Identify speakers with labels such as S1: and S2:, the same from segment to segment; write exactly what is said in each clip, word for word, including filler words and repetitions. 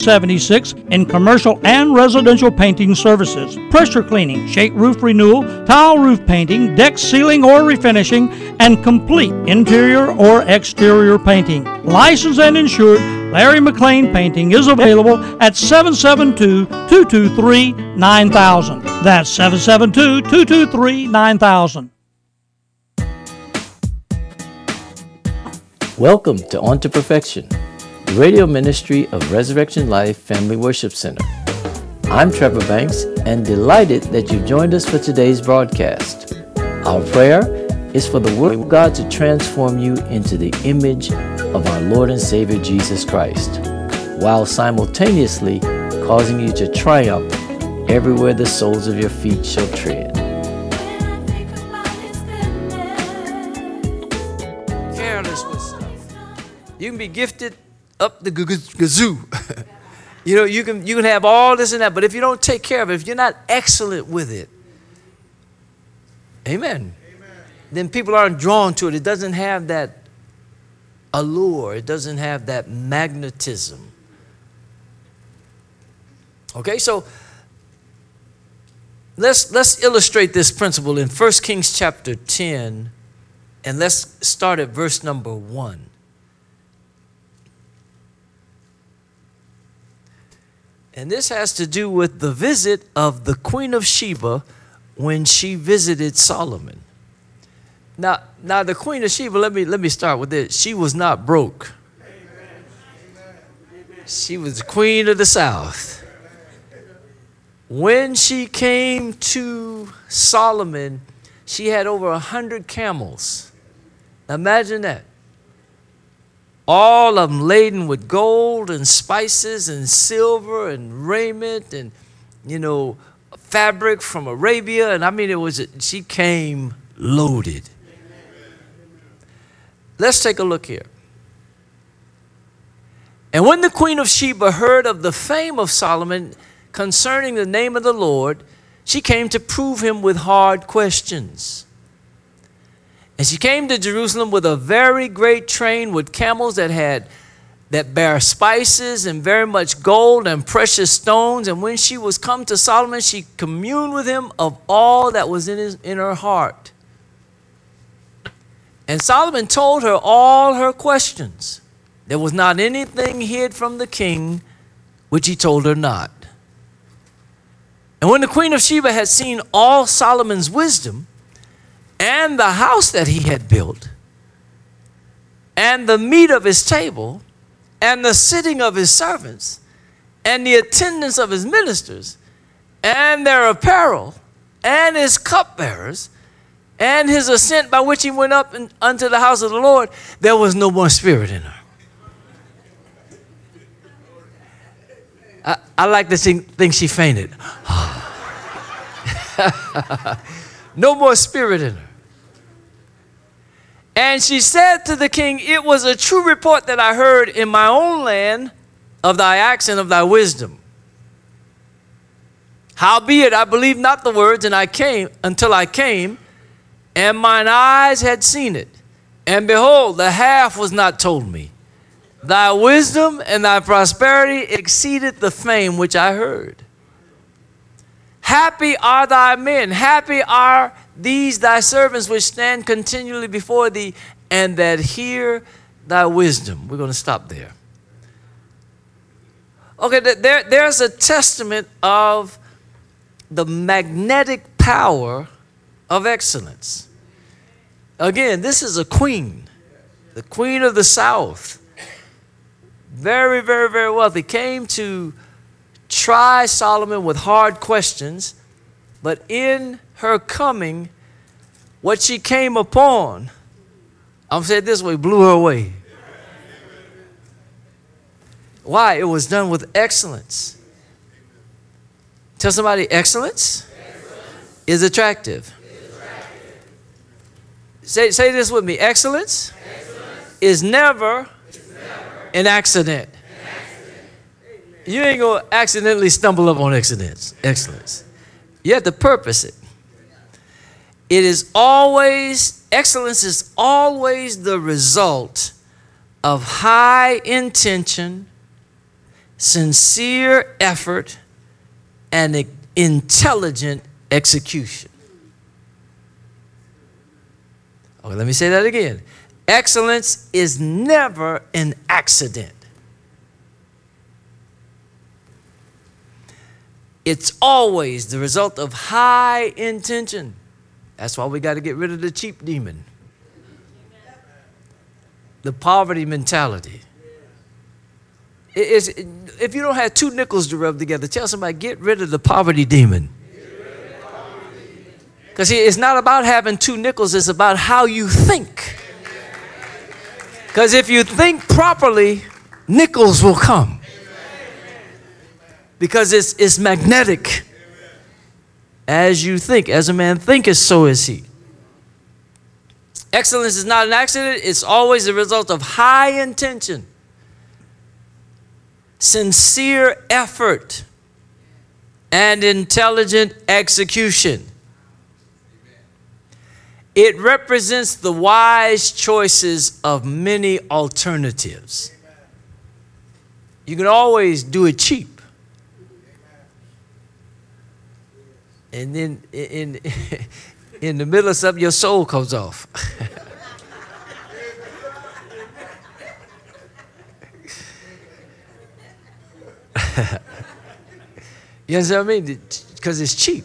S1: seventy-six in commercial and residential painting services, pressure cleaning, shake roof renewal, tile roof painting, deck sealing or refinishing, and complete interior or exterior painting. Licensed and insured, Larry McLean Painting is available at seven seven two, two two three, nine thousand. That's seven seven two, two two three, nine thousand.
S2: Welcome to On to Perfection, the radio ministry of Resurrection Life Family Worship Center. I'm Trevor Banks and delighted that you've joined us for today's broadcast. Our prayer is for the Word of God to transform you into the image of our Lord and Savior Jesus Christ, while simultaneously causing you to triumph everywhere the soles of your feet shall tread.
S3: Careless with stuff. You can be gifted up the gazoo. You know, you can you can have all this and that, but if you don't take care of it, if you're not excellent with it, amen, amen. Then people aren't drawn to it. It doesn't have that allure. It doesn't have that magnetism. Okay, so let's let's illustrate this principle in First Kings chapter ten, and let's start at verse number one. And this has to do with the visit of the Queen of Sheba when she visited Solomon. Now, now the Queen of Sheba, let me let me start with this. She was not broke. She was the Queen of the South. When she came to Solomon, she had over a hundred camels. Imagine that. All of them laden with gold and spices and silver and raiment and, you know, fabric from Arabia. And I mean, it was, she came loaded. Let's take a look here. And when the Queen of Sheba heard of the fame of Solomon concerning the name of the Lord, she came to prove him with hard questions. And she came to Jerusalem with a very great train with camels that had that bear spices and very much gold and precious stones. And when she was come to Solomon, she communed with him of all that was in his in her heart. And Solomon told her all her questions. There was not anything hid from the king which he told her not. And when the Queen of Sheba had seen all Solomon's wisdom, and the house that he had built, and the meat of his table, and the sitting of his servants, and the attendance of his ministers, and their apparel, and his cupbearers, and his ascent by which he went up in, unto the house of the Lord, there was no more spirit in her. I, I like to think she fainted. No more spirit in her. And she said to the king, it was a true report that I heard in my own land of thy acts and of thy wisdom. Howbeit, I believed not the words, and I came until I came, and mine eyes had seen it. And behold, the half was not told me. Thy wisdom and thy prosperity exceeded the fame which I heard. Happy are thy men, happy are these thy servants which stand continually before thee, and that hear thy wisdom. We're going to stop there. Okay, there, there's a testament of the magnetic power of excellence. Again, this is a queen, the Queen of the South. Very, very, very wealthy. Came to try Solomon with hard questions, but in her coming, what she came upon, I'm saying it this way, blew her away. Why? It was done with excellence. Tell somebody, excellence, excellence. Is attractive. Is attractive. Say, say this with me. Excellence, excellence. Is never, is never an accident. An accident. You ain't going to accidentally stumble up on excellence. Excellence. You have to purpose it. It is always, excellence is always the result of high intention, sincere effort, and intelligent execution. Okay, let me say that again. Excellence is never an accident. It's always the result of high intention. That's why we got to get rid of the cheap demon. The poverty mentality. It is, if you don't have two nickels to rub together, tell somebody, get rid of the poverty demon. Because it's not about having two nickels, it's about how you think. Because if you think properly, nickels will come. Because it's, it's magnetic. As you think, as a man thinketh, so is he. Excellence is not an accident, it's always the result of high intention, sincere effort, and intelligent execution. It represents the wise choices of many alternatives. You can always do it cheap. And then in, in the middle of something, your soul comes off. You understand what I mean? Because it's cheap.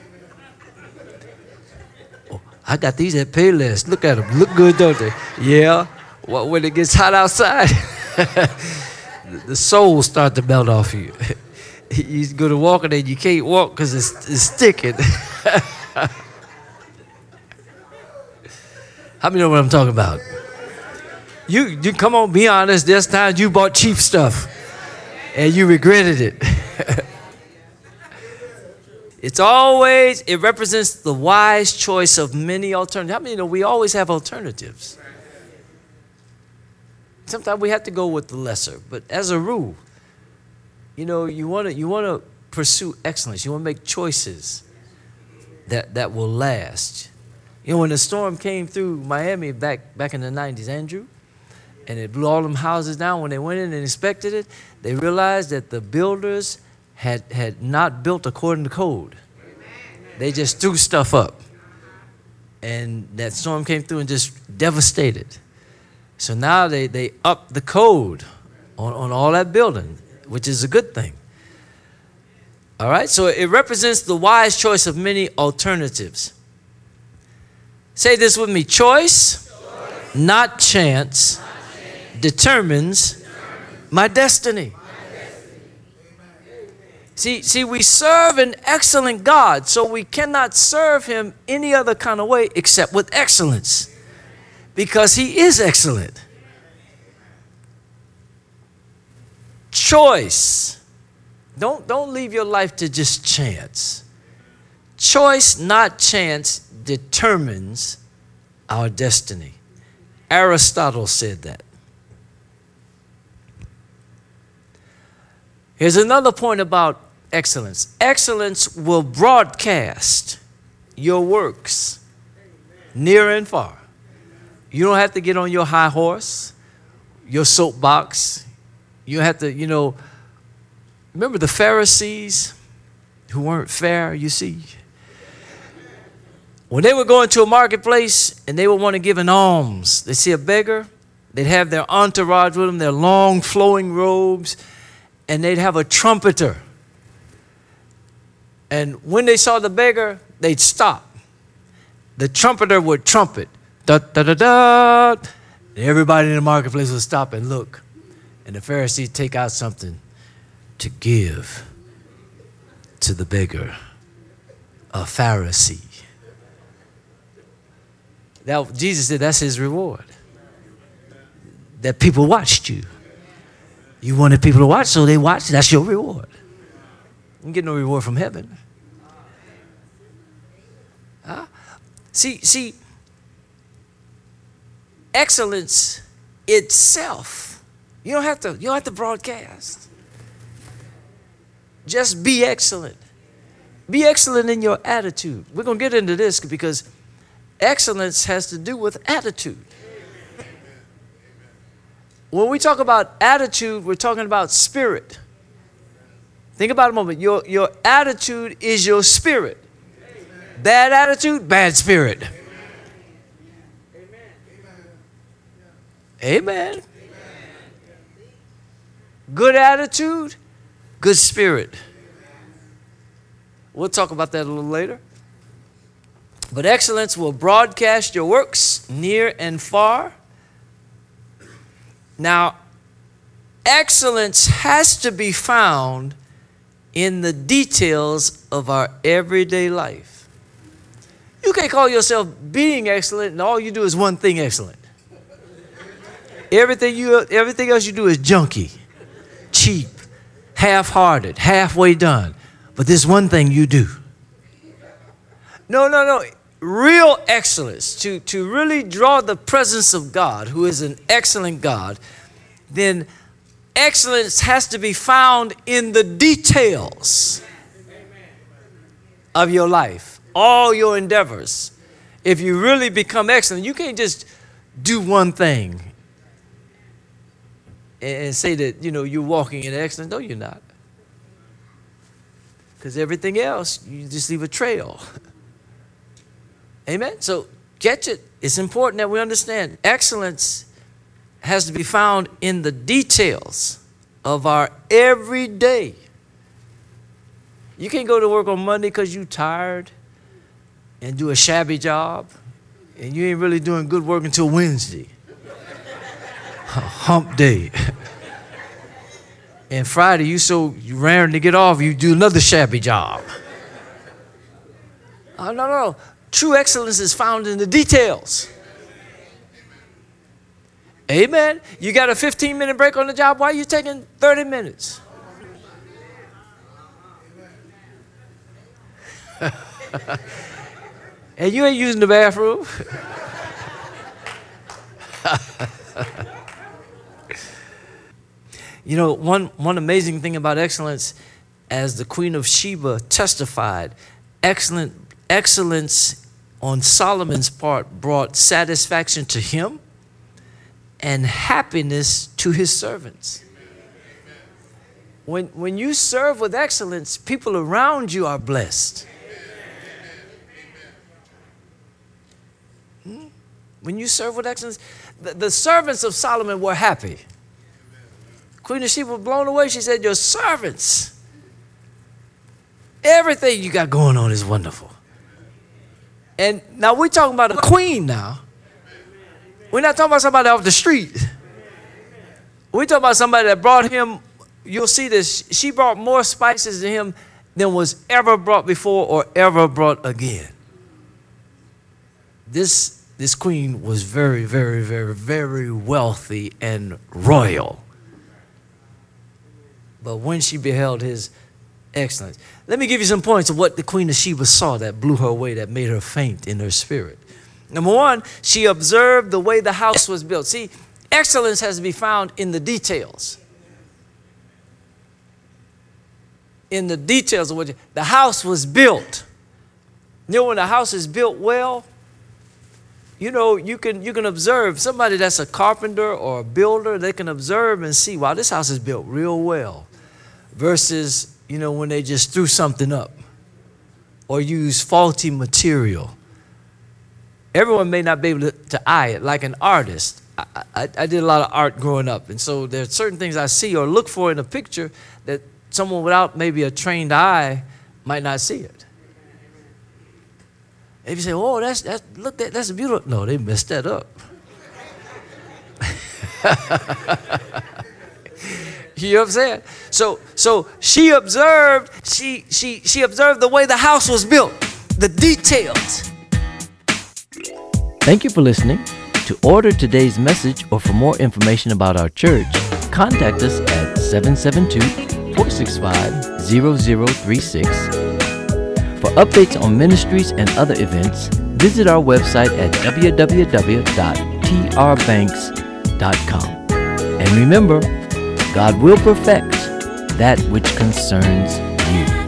S3: Oh, I got these at Payless. Look at them. Look good, don't they? Yeah. Well, when it gets hot outside, the soul start to melt off you. You go to walking and you can't walk because it's, it's sticking. How many know what I'm talking about? You, you come on, be honest. There's times you bought cheap stuff and you regretted it. It's always, it represents the wise choice of many alternatives. How many know we always have alternatives? Sometimes we have to go with the lesser, but as a rule, you know, you want to you want to pursue excellence. You want to make choices that, that will last. You know, when the storm came through Miami back, back in the nineties, Andrew, and it blew all them houses down, when they went in and inspected it, they realized that the builders had, had not built according to code. They just threw stuff up. And that storm came through and just devastated. So now they, they upped the code on, on all that building, which is a good thing. All right, so it represents the wise choice of many alternatives. Say this with me. Choice, choice. Not chance, not chance. Determines, determines my destiny. My destiny. See, see, we serve an excellent God, so we cannot serve him any other kind of way except with excellence, because he is excellent. Choice. Don't, don't leave your life to just chance. Choice, not chance, determines our destiny. Aristotle said that. Here's another point about excellence. Excellence will broadcast your works near and far. You don't have to get on your high horse, your soapbox. You have to, you know, remember the Pharisees who weren't fair, you see? When they would go into a marketplace and they would want to give an alms, they'd see a beggar, they'd have their entourage with them, their long flowing robes, and they'd have a trumpeter. And when they saw the beggar, they'd stop. The trumpeter would trumpet. Da, da, da, da. And everybody in the marketplace would stop and look. And the Pharisee would take out something to give to the beggar, a Pharisee. That, Jesus said that's his reward. That people watched you. You wanted people to watch, so they watched. That's your reward. You don't get no reward from heaven. Huh? See, see, excellence itself. You don't have to, you don't have to broadcast. Just be excellent. Be excellent in your attitude. We're going to get into this because excellence has to do with attitude. When we talk about attitude, we're talking about spirit. Think about it a moment. Your, your attitude is your spirit. Bad attitude, bad spirit. Amen. Good attitude, good spirit. We'll talk about that a little later. But excellence will broadcast your works near and far. Now, excellence has to be found in the details of our everyday life. You can't call yourself being excellent and all you do is one thing excellent. Everything you, everything else you do is junky, cheap, half-hearted, halfway done. But this one thing you do. No, no, no. Real excellence, to, to really draw the presence of God, who is an excellent God, then excellence has to be found in the details of your life, all your endeavors. If you really become excellent, you can't just do one thing and say that, you know, you're walking in excellence. No, you're not. Because everything else, you just leave a trail. Amen? So catch it. It's important that we understand excellence has to be found in the details of our everyday. You can't go to work on Monday because you're tired and do a shabby job, and you ain't really doing good work until Wednesday. Hump day. And Friday, you so you raring to get off, you do another shabby job. Oh, no, no. True excellence is found in the details. Amen. You got a fifteen minute break on the job. Why are you taking thirty minutes? And you ain't using the bathroom. You know, one, one amazing thing about excellence, as the Queen of Sheba testified, excellent, excellence on Solomon's part brought satisfaction to him and happiness to his servants. When, when you serve with excellence, people around you are blessed. Hmm? When you serve with excellence, the, the servants of Solomon were happy. Queen of Sheba was blown away. She said, your servants, everything you got going on is wonderful. And now we're talking about a queen now. We're not talking about somebody off the street. We're talking about somebody that brought him, you'll see this, she brought more spices to him than was ever brought before or ever brought again. This, this queen was very, very, very, very wealthy and royal. But when she beheld his excellence. Let me give you some points of what the Queen of Sheba saw that blew her away, that made her faint in her spirit. Number one, she observed the way the house was built. See, excellence has to be found in the details. In the details of what you, the house was built. You know, when the house is built well, you know, you can, you can observe somebody that's a carpenter or a builder, they can observe and see, wow, this house is built real well. Versus, you know, when they just threw something up or use faulty material. Everyone may not be able to, to eye it like an artist. I, I, I did a lot of art growing up, and so there are certain things I see or look for in a picture that someone without maybe a trained eye might not see it. If you say, oh, that's, that's, look, that, that's beautiful. No, they messed that up. You know what I'm saying? So, so she observed, she, she, she observed the way the house was built, the details.
S2: Thank you for listening. To order today's message or for more information about our church, contact us at seven seven two, four six five, zero zero three six. For updates on ministries and other events, visit our website at w w w dot t r banks dot com. And remember, God will perfect that which concerns you.